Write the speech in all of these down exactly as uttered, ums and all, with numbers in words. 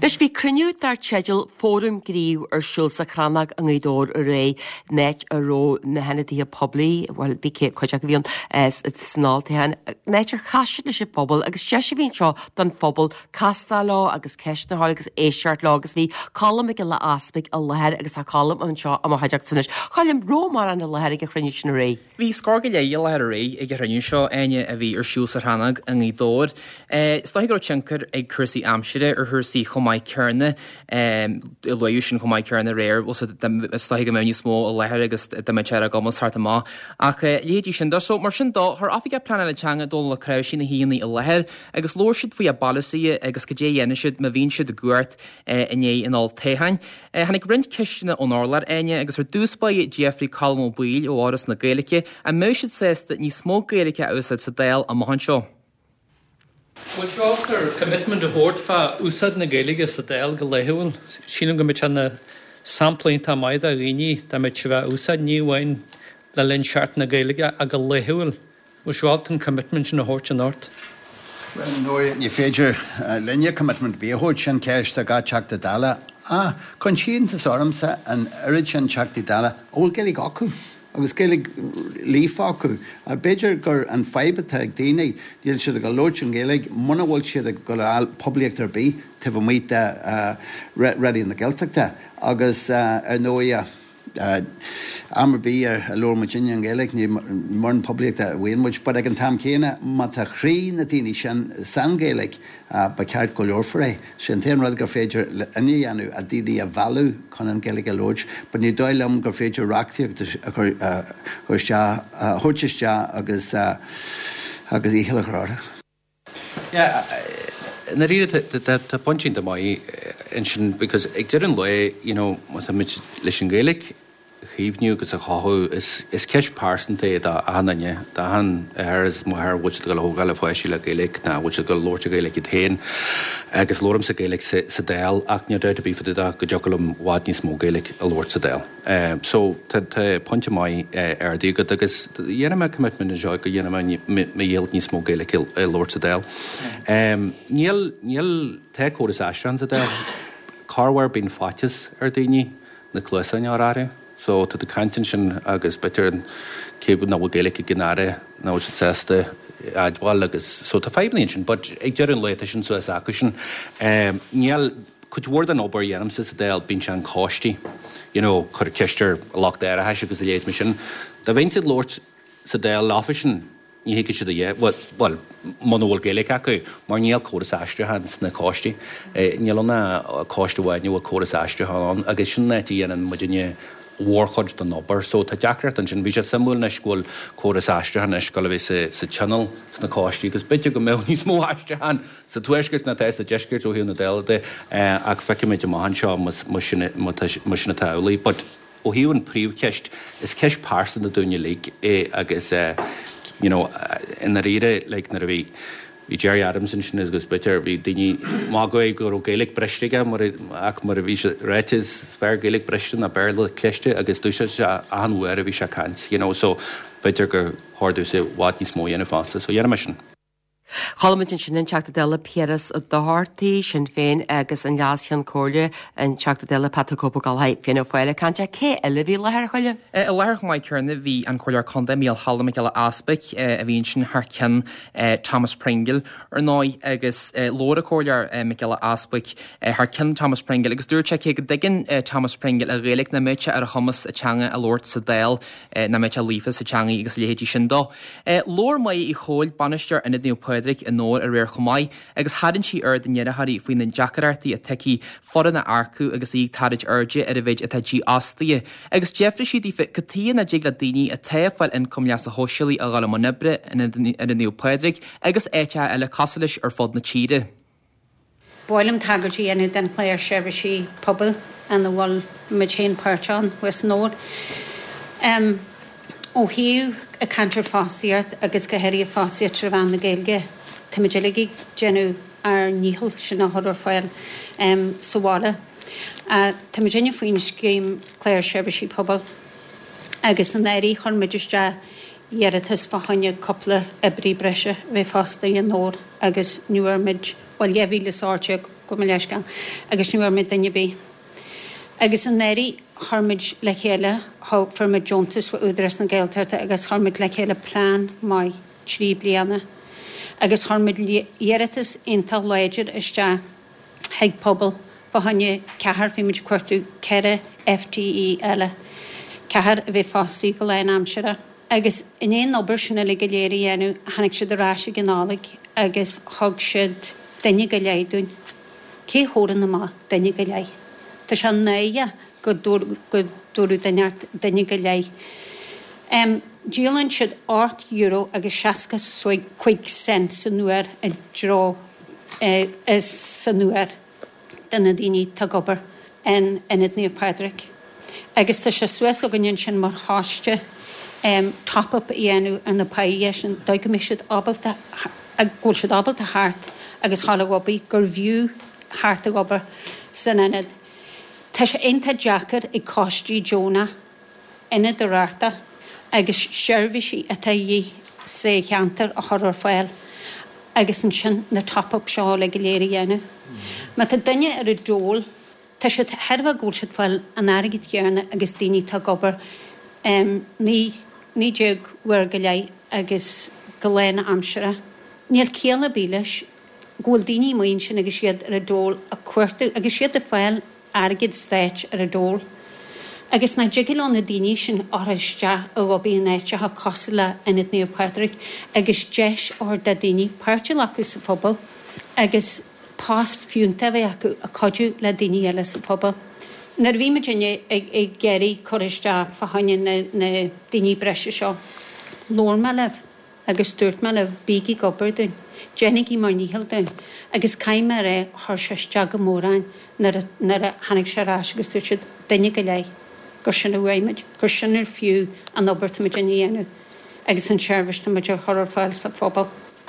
Leis bhí cruniú dar teideal fórum gríomh ar siúl sa chránach an gaiddóir a ré net a ró na henadí a poblí, bhil bí cé chuideach go bhíon snáiltaíhan. Net ar chaiste leis a pobl, agus sé sé bhíon seo don phobal castá lá agus ceisna há agus éisiart lá agus bhí colm ag le aspaig a lehead agus a colm an seo am haideach sanis. Chailm ró mar an a lehead ag a cruniú sin a ré. Bhí scóga le lehead a ré ag a cruniú seo aine a bhí ar siúl sa chránach an gaiddóir. Stáigh go tinkar ag cursaí amside ar thusaí chomáid cearna i leú sin chomáid cearna réir was stáigh go mé níos mó a lehead agus deimiid a gomas thart má. Ach léadí sin so mar sin dá th áfige planna le teanga dul le creu sin na híanaí a lehead agus lóir siad faoi a ballasaí agus go dé dhéana siad ma bhíonn siad a gúirt iné in áil téhain. Hannig rint ciistena ón álar aine agus ar dúspaí Jeffrey Calmo Buil ó áras na Gaeilge a mé siad sésta ní smó Gaeilge úsad sa déal a mahan seo. Well, after commitment to hold fa úsad na Gaeilge sa déal go leithúil, sínum go mit na sampling tá maid a riní tá mit se bheith úsad níhain le linn seart na Gaeilge a go leithúil. Was often commitment in a hort and art? Well, no, you feature uh, linear commitment be a hort and cash the got chucked the dollar. Ah, conchin to sorumsa and rich and chucked the dollar. Old Gaelic Oku. I was Gaelic leaf Oku. A beger gur and fiber tag dini. You'll should go loach and Gaelic. Mona will should go all public there be to meet uh ready in the Celtic there. August uh I know ya. Uh, Amberby or a lower Virginia Gaelic near modern public that way in which but I can tam kena mata chreen the tini shan san Gaelic uh by card color for a shantain radgar feature any anu a didi a value conan Gaelic lodge but ni doilum go feature rakti uh or sha uh horchesha agus uh agus ihilachara. Yeah, na ri the punching the mai and because it didn't lie, you know, what a mitch listen Gaelic. Híbniú gus a chaú is is ceis pásantaí a hanane da han ar is mar which go hogal foisi le Gaelic na which go Lord Gaelic it hen agus lorm sa Gaelic sa déal ach ní deit be for da go joculum wad ní smó Gaelic a Lord sa déal. Um so te ponte mai ar di go agus yena me commitment is jo go yena me me yield ní smó Gaelic a Lord sa déal. Um níl níl te choras astran sa déal carware bin fatis ar daoine na clusan ar so to the contention agus better cable na Gaelic ginare na which saste adwal agus so to five nation but ag gerin leitation so as acquisition um niel could word an ober yanam says they'll been chan costi you know could kister lock there a hash agus the eight mission the vented lord so they'll offician you hike should yeah what well mono Gaelic aku mar niel chorus astra hands na costi nielona costi wa new chorus astra on agus net yan Virginia war chud don number so ta jackrat an vi samul na school chorus astra han school vi se se channel na costi gus bit go me ní smó astra han sa tweskert na test jeskert o hi na del de ag feke me man sha mus machine machine tauli but o hi un pre kest is kesh parson the dunya league e agus you know in the read like na vi vi Jerry Adams in is gus bitter vi dini mago go Gaelic brestiga mar ak mar vi retes fair Gaelic brestin a barrel kleste agus du an where vi kans you know so bitter go hardu se wat is mo yen fast so yen mission Chalamid sin an teachta deile Pieras a dáthairtaí sin féin agus an leaschan cóirle an teachta deile Patacopa Galhaid féin ó foiile cante cé eile bhí lethir chuile? I lethir go maiid cearna bhí an choir conda míal Hallam eile aspaic a bhíonn sin Harcin Thomas Pringle ar náid agus lóra cóir Michaela aspaic Harcin Thomas Pringle agus dúirte ché go dtuigeann Thomas Pringle a réalaigh na méite ar a chumas a teanga a Lord sa déal na méite lífa sa teanga agus léhétí sin dó. Lór mai i chóil banisteir ina dniú Pedric in nóir a réir chomáid agus hadann si ar den nearthaí faoin na jacarartaí a teici foran na arcú agus í tarid urge ar a bhéid a teidí astíe. Agus Jeffrey si dífa catíana na jigla daoine a taobhfuil in cumleas a hoisialaí a gála monibre in a dniú Pedric agus éite eile casalis ar fod na tíre. Boilem tagartí anu den chléir sebhrisí pobl an the wall Machin Perchan West Nord. Um ó hiú a cantar fástiart agus go heirí fástiart trvan na Gaeilge. Timidiligi genu ar níhol sin a hodor fáil um sawala. Uh Timidine faoin scéim chléir sebhrisí pobl agus an éirí chun midirste ieritas fahanne coppla ebrí breise bheith fásta an nóir agus nuair mid well jevi le sáirte go me leis gan, agus nuair mid danne bí. Agus an néirí harmid le chéile há fermid Johntas wa údras na Gaeltarta agus harmid le chéile plán mai trí bliana. Agus harmid ieritas intal leidir iste heag pobl ba hanne cehar fi mid cuartú cere F T E eile. Cehar a bheith fástaí go lein amsere. Agus in éon obair sinna le go léirí dhéanú hanig siad a ráise gnálaigh agus thug siad daine go léidún. Cé hóran na má daine go léid. Tá se néige go dúrú daine go léid. Díalann siad ácht euro agus seaca chuig cent san nuair a dró san nuair den na daoine tá gobar in inad níomh Padraig. Agus tá sé suas a gannn sin mar háiste top-up dhéanú an na paí sin do go mis ábalta a ggóil siad ábalta háart agus chála gobaí gur bhiú háart a gobar san inad. Tá sé inta deachar i costí Jóna inad a ráta agus seirbhísí a taí sé cheantar a chorar fáil agus an sin na top-up seo le go léir dhéanú. Ma tá daine ar a dóil tá sé herbh gúil siad fáil an airgid cearna agus daoine tá gobar ní ní deag bhar go léid agus go léna amsere. Níl céala bíleis ghfuil daoine maon sin agus siad ar a dóil a cuairta agus siad a fáil airgid stéit ar a dóil. Agus na deigil na daoine sin áiste a gobaí néite ha cosla inad níomh Padraig agus deis ó da daoine páirte lecu sa phobal agus pást fiúnta bheith acu a codú le daoine eile sa phobal. Nar bhí Virginia ag geirí choiste fahaine na daoine breise seo. Lór me leh agus dúirt me leh bíigi gobar dún, Jennigy mar níhil dún, agus caiime ré thir seiste go móráin nar a hanig sé rás agus dúirt siad daine go léid. Gur sin a bhhaimiid, gur sin ar fiú an obairta Virginia dhéanú, agus an seirbhiste muid ar chorar fáil sa phobal.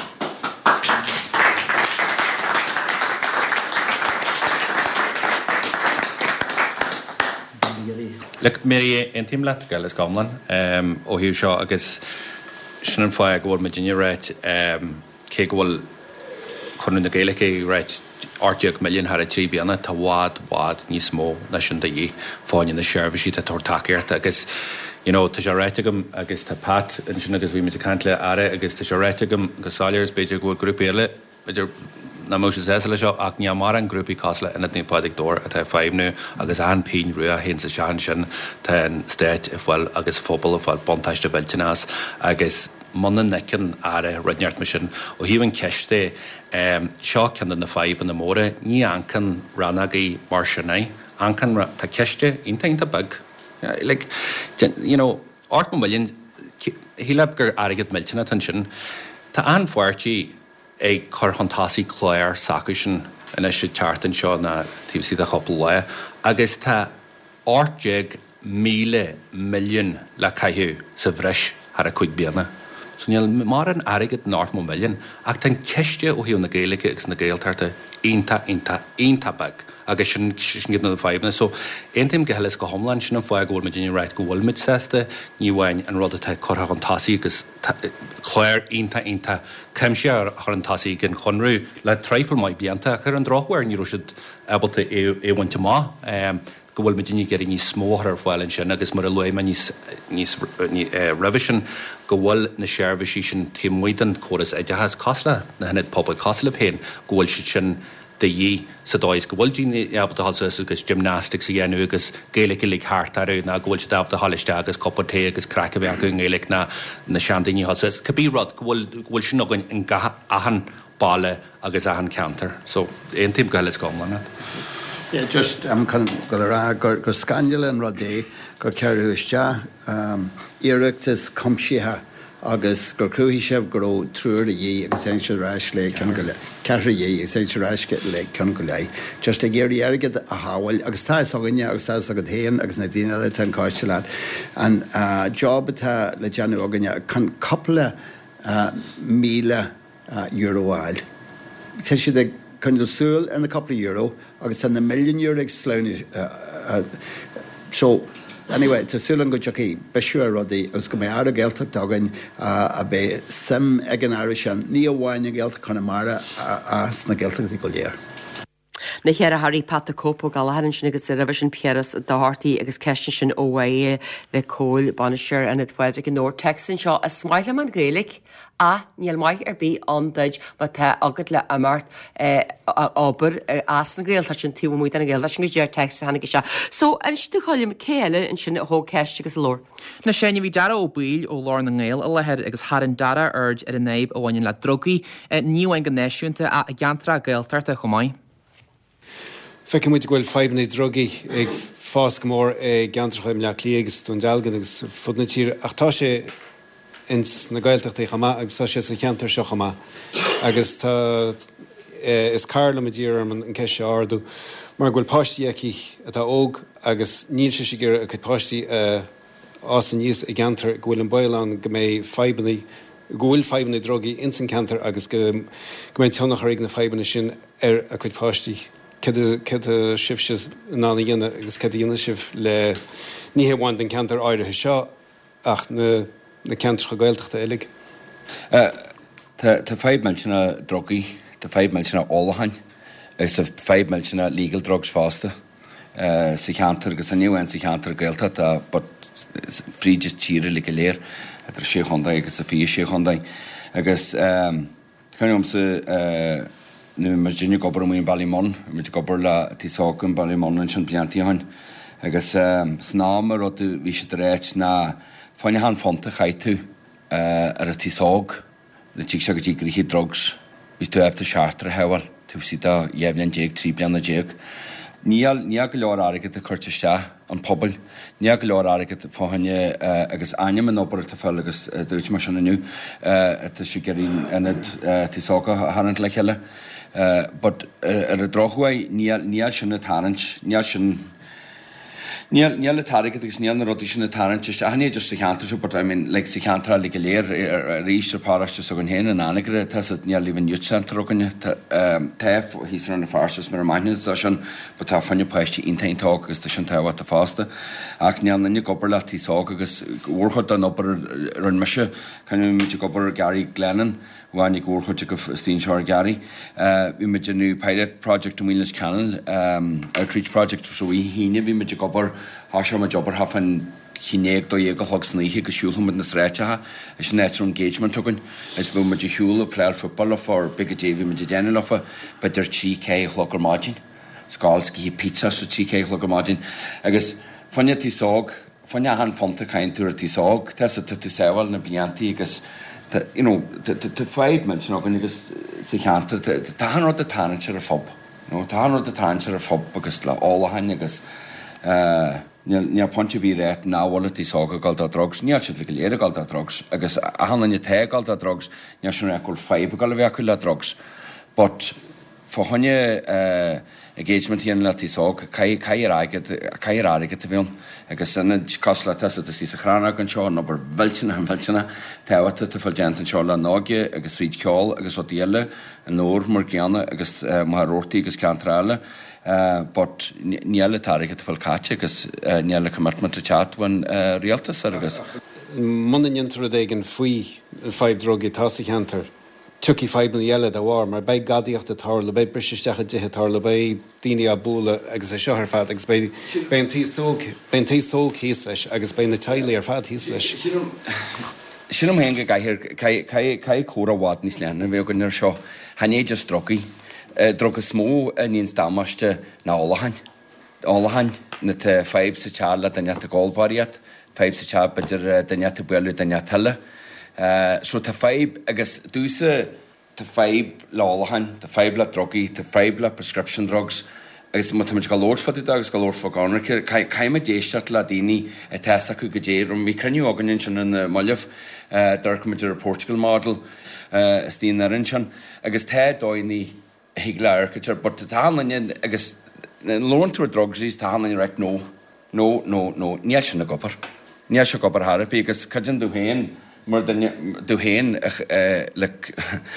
Like Mary in team let gal is gamlan um ó hiú seo agus sin an fáil go bhfuil Virginia réit um cé go bhfuil chun na Gaeilge réit áideag milliún har a trí bliana tá bhád bhád níos mó na sin de dhí fáin na seirbhísí tá tuairtaíart agus you know tá sé réitegam agus tá pat in sin agus bhí mit cant le ara agus tá sé réitegam gosáirs beidir go grúpa eile beidir na mo sé le seo ach ní mar an grúpi cosla ina ní pádig dór a tá féimnú agus an pín ruúa hen sa sean sin tá an stéit i bhfuil agus fóbal a bhfuil bontáiste bhiltinás agus muna necin ara runeart me sin ó híhann ceiste seo cean na fáib an na móra ní ancan ranagaí mar sinna ancan tá ceiste intainta bag like you know art million hílab gur agad miltina tan sin tá an fuirtí ag chorhantáí chléir sacusin in is sé teartan seo na tíbsí a chopla le agus tá áideag míle milliún le caiú sa bhreis ar a chuig beanna. So níl mar an agad nárt mó milliún ach tan ceiste ó hiú na Gaeilge agus na Gaeltarta ionta ionta ionta bag agus sin sin na fáibna. So eintim gohelas go homlan sin an fáil gohfuil Virginia réit go bhfuil mid sésta ní bhhain an rud atá chorhantáí agus chléir ionta ionta ceimse ar chorhantáí gin chunrú le treifil mai blianta chur an drochhair ní siad abalta éhainte má go bhfuil Virginia geirí níos smóthar ar fáilin sin agus mar a luime níos níos revision go bhfuil na seirbhísí sin tímuidan choras idehas cosla na henad pobl cosla féin go bhfuil si sin de dhí sa dóis go bhfuil díine abalta agus gymnastics a dhéanú agus Gaeilge lig háartarú na go bhfuil si abalta halliste agus coppaté agus cracabhe acu Gaeilge na na seandaí hosa cabí rud go bhfuil go bhfuil sin agan in ahan bála agus ahan counter. So ein tíim gohelas gomlana. Yeah, just am um, kan go ra go go scandal an rodé go ceirúiste um iireachtas comsíthe agus gur cruúhí sibh go trúir a dhé agus sé ráis le cean go le ceir dhé agus sé ráis le cean go le just a géirí airgad a háhail agus tá aganine agus tá agad héan agus na daine le tan cáiste leat an uh, job atá le deanú aganine chun coppla uh, míle uh, euroáil. Tá si de chun do súil in a couple of euro agus an na milliún euro ag sláine uh, uh, so anyway to súlan go jockey beisiú rodí agus go mé ara Gaeltach dagan uh, a be sim ag an áiri sin ní amháin a Gaeltach Connemara as na Gaeltach go léir. na chear a Harry Pat Copo galhan sin agus revision Pieras dáhartaí agus ceistin sin óha le cóil banisir an adfuide an nóir Texan seo a smaile man Gaelic a níl maiid ar bí andaid má tá agad le amart ábir as na Gael tá sin tú mú an Gael sin go déir text hena se. So an si cholim céile in sin thó ceist agus lór. Na sénne bhí dara ó bíl ó lár na Gael a lehead agus har an dara urd ar a néib ó bhain le drogaí níhain go neisiúnta a gantra Gaeltart a chomáid. Feice muid gohfuil feibna drogaí ag fás go mór gantrachaim le clíagus tún dealgan agus fudna tír ach tá sé ins na Gaeltachtaí chama agus tá sé sa cheantar seo chama agus tá is carla me dír an ceise ardú mar ghfuil páistí aici atá óg agus níl sé sé gur a chud páistí as an níos a gantar gohfuil an bailán go mé feibnaí gohfuil feibna drogaí in san cantar agus go mé teannach ar ag na feibna sin ar a chud páistí. Cad a sibhses ná dhéine agus cad dhéine sibh le níthe bhain den cantar áirithe seo ach na na cantar Gaeltachta éig. Tá feibmeil sinna drogaí, tá feibmeil sinna ólahain, agus tá feibmeil sinna legal drugs fásta sa cheantar agus a nniuhain sa cheantar Gaelta tá fríide tíre le go léir ar sé chundaid agus a fí sé chundaid agus chuineom sa nu mar dinne gobar mún Ballymon, mit gobar le tíágan Ballymon an sin bliantíhain agus snámar ó tú bhí sé réit na fáinine han fonta chaitú ar a tíág le tí se go dtí grihí drugs bhí tú ebta seaartar a hehail tú si a dhéhlinn déag trí blianana déag. Níl ní go leor airigad a chuirteiste an pobl, ní go leor airigad fáhanne agus aim an obair a fel agus dúirt mar sin aniu tá si geín inad tíága hanant le cheile. Uh, but ar a drochhaid níl sin na tarint, níl sin níl le tarigad agus níl na rodí sin na tarint, a hané just sa cheantar se, but I mean, like sa cheantar le go léir a rís ar páraiste so an héana an anigre, tá sa níl líban youth centre oganne, taif hís ar na farsas mar a maithnes da sin, but tá fanne páistí intaintág agus tá sin táhhat a fásta, ach níl nanne gobar le tíág agus úrchod an obair ar an meise, chuine mí gobar Gary Glennon, bhainnig úrchuide go stín seir Gary. Bhí me nu pilot project am Wheelers Canal, um, outreach project so í híine, bhí me gobar háise me jobbar hafan chinéag do dhéag go thug sníe go siúlm na stréitethe, is natural engagement tugann, is bhú me hiúla pléir football for big a Davy me déanana lofa, but der trí cé chlogar mágin, scáilsci hí pizza so trí cé chlogar mágin, agus fanne tíág, fanne han fonta caintúir tíág, tesa tú sáil na bliantaí agus you know, to five months, you know, when you just say can't, to hand out the talent or a fob, you know, to hand out the talent or a fob because all the hand, because uh, near punchy be right now, all of these saga called the drugs, near should be clear called the drugs, because a hand on your tag called the drugs, near should I call five called the drugs, but for honey, uh, engagement here in Latisog, Kai Kairaget, Kairaget to film, I guess, and Cosla test at the Sisacrana and Shaw, number Velchina and Velchina, Tawata to Fulgent and Shola Nogia, I guess Reach Call, I guess Otiella, and Nor Morgiana, I guess Maharoti, I guess Cantrala, but Niella Target Fulcacha, I guess Niella commitment to chat when Realtas, I guess. Monday into the and free five druggy Tassi Hunter. Tuki five na yelle da war mar bei gadiacht a tarla bei bristeach dithe tarla bei dine a búla agus a seohar fad agus bei ben tí sóg ben tí sóg hís leis agus bei na taile ar fad hís leis. Sinnom henge gair cai córa wad níos leanna bhé gon ar seo hané just drogi drog a smó a níon dámaiste na álahain álahain na te five sa charla da net a gólbariat five sa charla beidir da net a buelu da net helle. Uh, so ta five agus dúsa ta five lálahain, ta five la drogi, ta five la prescription drugs agus mu muid go lord fadu agus go lord fogánar caiime déisteart le daoine a testa acu go déirum mí cruniú aganin sin an moileh d'ircimidir a Portugal model is tíon arin sin agus tá dóinní higla arcatir, but tá hanlainn agus lóntúir drugs ís tá hanlainn right no, no, no, no, ní sin na gopar. Ní se gopar harapí agus cadjan dú héin More than do hen, uh, like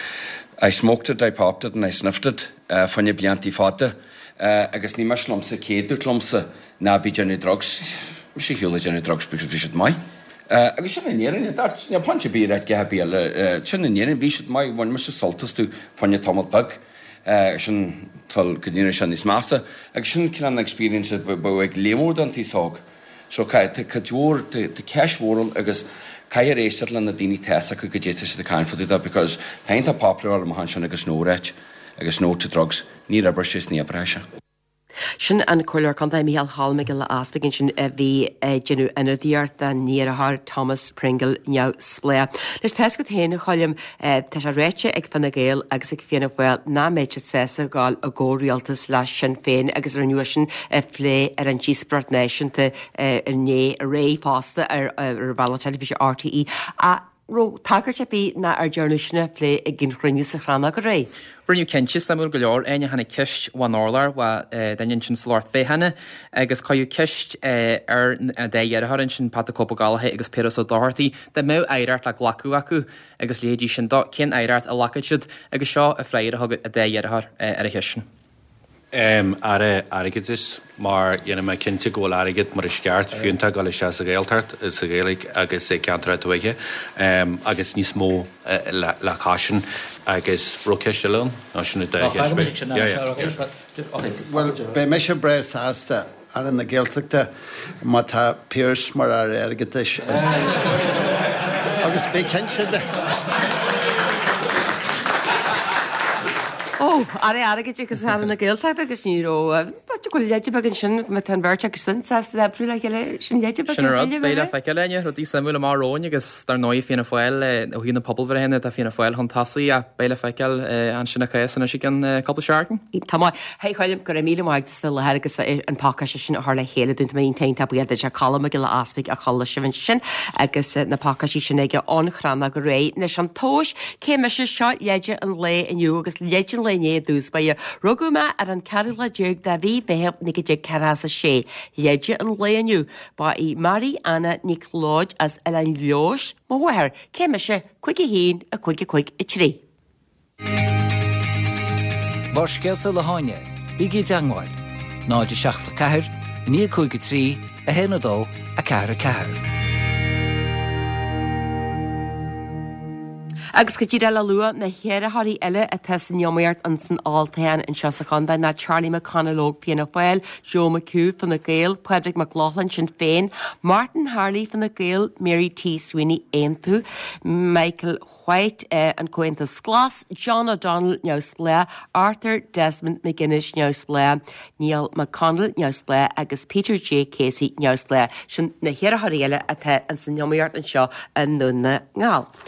I smoked it, I popped it, and I sniffed it. Uh, from your blianti fata, uh, I guess ni mas lumsa kedu lumsa na be jenny drugs. She hula jenny drugs because we should my. Uh, I guess you're near it. That's your punch be that gabiel. Uh, chun near it. We should my one Mister Saltus to from your Thomas bug. sin tal godíine sin is massa, ag sin cin an experience bu ag lémór an tíág. So cadúr de ceishmóral agus caiir éisteart le na daoine teasa go go déite de caiin fodída, because taonnta popular am han sin agus nóréit agus nó to drugs, ní rabar sé ní breise. Sin an choir conta Michael Hall me le aspagin sin bhí genú inadíart a níarthar Thomas Pringle neu splé. Leis te go héna cholim te a réite ag fanna géal agus ag féanana bhfuil ná méid sésa gáil a ggórialtas leis sin féin agus ar nuair sin lé ar an G-Sport Nation ar né ré fásta ar bhela televíse R T E. A Ro tagart bí na ar journalistna lé ag gin chruine sa chrána go ré. Bruniu kentis samú go leor aine hanna kist wan orlar wa dain sin slart féhanna agus caiú kist ar dé dhearthar sin pat copagálathe agus pe ó dáirtaí de mé éireart le glacu acu agus lédí sin cin éireart a lacaid agus seo a fréir a thugad a dé dhearthar ar a hisin. Um, are aigid is mar dhéana me cinnte ggóil aigid mar is ceart fiúnta go le se a ggéaltart is a ggéalaigh agus sé ceantarthaige um, agus níos mó uh, le, le caisin agus broceisiún ná sinna de. Well, be me se bre sásta ar an na ggéalteachta má tá Pierce mar ar airgitis. Agus bé cense de. Ó, ar é airgid agus na ggéalteachta agus níró go leidir bagin sin me tan bhirt agus sin sásta le brú le geile sin leidir bagin. Sin béile feice leine rudí samúla marróin agus tar nóí fianna fáil ó hína pobl bhar a fianna fáil an tasaí a béile feiceil an sinna chéanna si an coppla seaartan. Tá hé chuilm go mí maigus fi le agus an pácha sin a thla chéile dúnta mé teint a buiad a chala a le aspaig a chola sin sin agus na páchaí sin ige anchranna go ré na an tóis cé me se seo leidir an lé iniu agus leidir lené dús ba rugú me ar an ceir le deag de bhí bhéh nig dé ceras a sé. Leidir an léaniu ba í Marí Anna Nicláid as e an leos móhair cé me se chuig hín a chuig chuig i trí. Bar skelta le háine, bígé deangáil, náide seachta ceir, ní chuig trí a hénadó a ceir a ceir. Agus go dtí le lua na chéad thaí eile a te san neomart an san áiltain in seosachanda na Charlie McConnell Fianna Fáil, Joe McHugh fan na Gael, Padraig McLaughlin sin féin, Martin Harley fan na Gael, Mary T. Sweeney Aontu, Michael White uh, an Coentas Glass, John O'Donnell neus le, Arthur Desmond McGuinness neus le, Neil McConnell neus le, agus Peter J. Casey neus le, sin na chéad thaí eile a te an san neomart an seo an nuna ngáil.